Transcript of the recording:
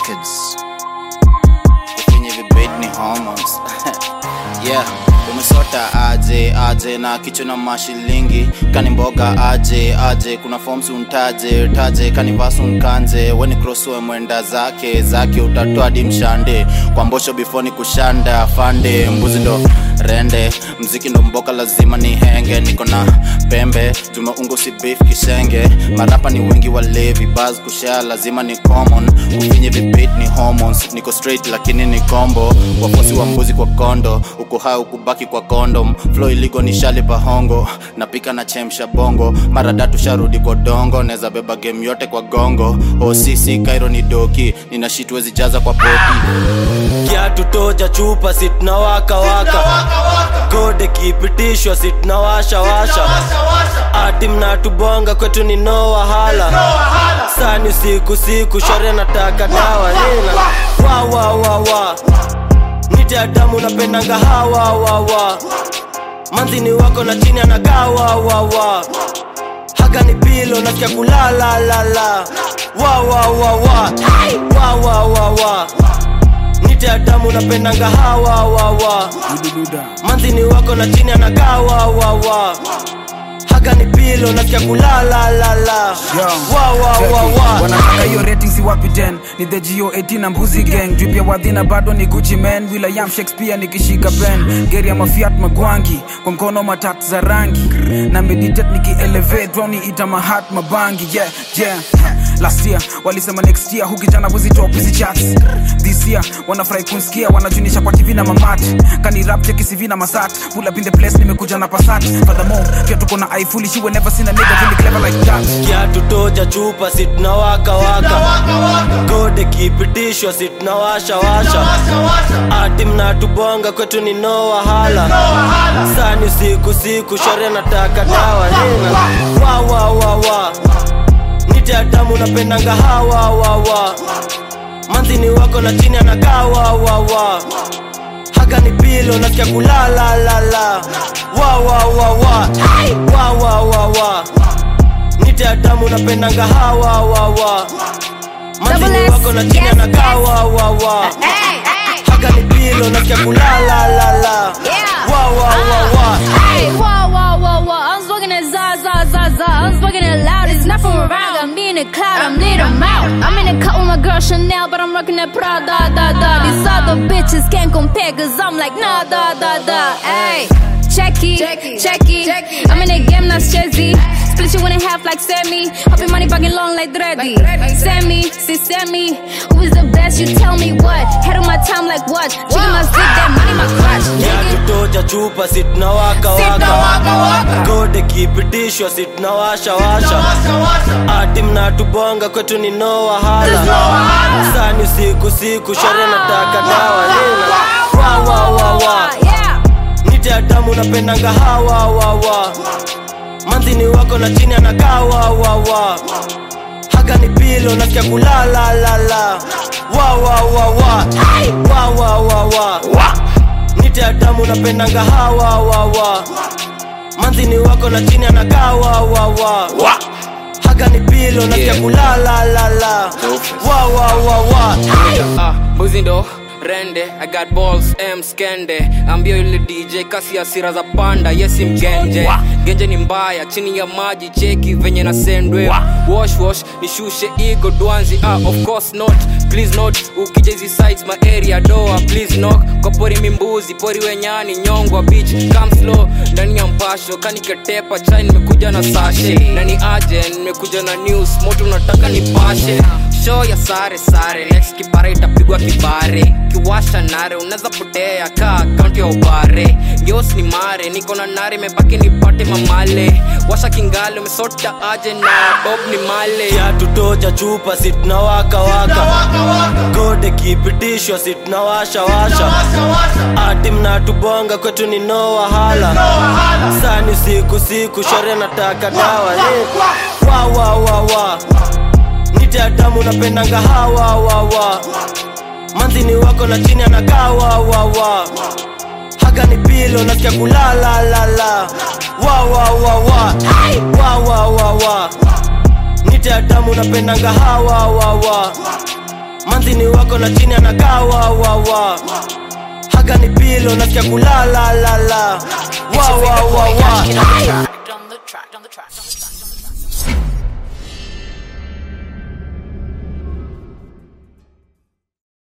Records. Kwenye vibet ni hormones. Yeah, umesota aje na kicho na mashilingi. Kani mboga aje kuna forms untaje kani vasu unkanze. Weni crosswe mwenda zake utatoa dimshande. Kwa mbosho before ni kushanda fande. Mbuzi ndo rende, mziki ndo mboka lazima ni henge. Niko na pembe, tumeungo si beef kisenge. Marapa ni wengi walevi, buzz kushare lazima ni common. Ufinye vibit ni hormones, niko straight lakini ni combo. Wafosi wa mbuzi kwa kondo, uko hai ukubaki kwa condom. Flow iligo ni shali bahongo, napika na chemsha bongo. Maradatu sharudi kwa dongo, neza beba game yote kwa gongo. OCC Cairo ni doki, nina shit wezi jaza kwa poti. Kiatu toja chupa sit na waka Kode kipitishwa sit na washa Ati mnatubonga kwetu ni no wahala. Sani siku shore nataka dawa nina. Wa nite adamu napendanga hawa. Manzini wako na chini anagawa. Haga ni pilo nasikia kulala wa nite adamu napendanga hawa. Manzini wako na chini anagawa. Haga ni pilo nasikia kulala wa wanataka hiyo rating si wapi 10. Ni the GO18 na mbuzi gang. Drip ya wadhina bado ni Gucci man. William Shakespeare nikishika pen. Geri ya mafiat magwangi, kwa mkono matatu za rangi. Na meditate niki-elevate, drowni ita mahat mabangi. Yeah last year walisema next year hukijana buzi top hizi charts. This year wanafurahi kunsikia, wanajunisha kwa TV na mamati. Kani rap cheki CV na masat. Pull up in the place nimekuja na Passat. Furthermore pia tuko na iFoolish, you never seen a nigga really clever like that. Kiatu toja chupa sit na waka Kode kipitishwa sit na washa Ati mnatubonga kwetu ni no wahala. Sani siku shore nataka dawa nina. Wa nite adamu napendanga hawa. Manzini wako na chini anagawa. Haga ni pilo nasikia kulala wa nite adamu napendanga hawa. Manzini wako na chini anagawa. Haga ni pilo nasikia kulala wa I'm smoking that za. I'm smoking that loud, it's not from around. I'm in the cloud, I'm lit, I'm out. I'm in the cut with my girl Chanel, but I'm rocking that Prada, These other bitches can't compare, cause I'm like, nah, ayy. Check it. I'm in the game, not Chezzy. Split you in half like Sammy. Hopping money fucking long like Dreddy. Sammy, who is the best? You tell me what. Head on my time like what? Chicken my stick, that money my crutch. Kiatu toja chupa sit na waka Kode kipitishwa sit na washa Ati mnatubonga kwetu ni no wahala. Sani siku shore nataka dawa nina. Wa nite adamu napendanga hawa. Manzini wako na chini anagawa. Haga ni pilo nasikia kulala wa nite adamu napendanga hawa. Manzini wako na chini anagawa. Haga ni pilo nasikia kulala wa mbuzi ndo rende, I got balls, skende. Ambio yule DJ kasi asira za panda, yesi mgenje. Genje ni mbaya, chini ya maji cheki venye na sendwe. Wash, nishushe ego duanzi, of course not. Please not, ukija hizi sides my area doa. Please knock, kwa pori mimbuzi, pori wenyani, nyongwa bitch. Come slow, ndani ya mpasho, kaniketepa, chai nimekuja na sashe. Nani aje, nimekuja na news, moto unataka nipashe. Show ya sare, next kipare itapigwa kibare. Kiwasha nare, unaweza potea ka account ya ubare. Yos ni mare, niko na nare, mebaki nipate mamale. Washa kingale, umesota aje na bob ni male. Kiatu toja chupa sit na waka Kode kipitishwa sit na washa Ati mnatubonga kwetu ni no wahala. Sani siku shore nataka dawa wa nite adamu napendanga hawa. Manzini wako na chini anagawa. Haga ni pilo nasikia kulala wa nite adamu napendanga hawa. manzi ni wako na chini anakaa wa haga ni pilo nasikia kulala la wa It's your favorite boy, Cash Kid on the track.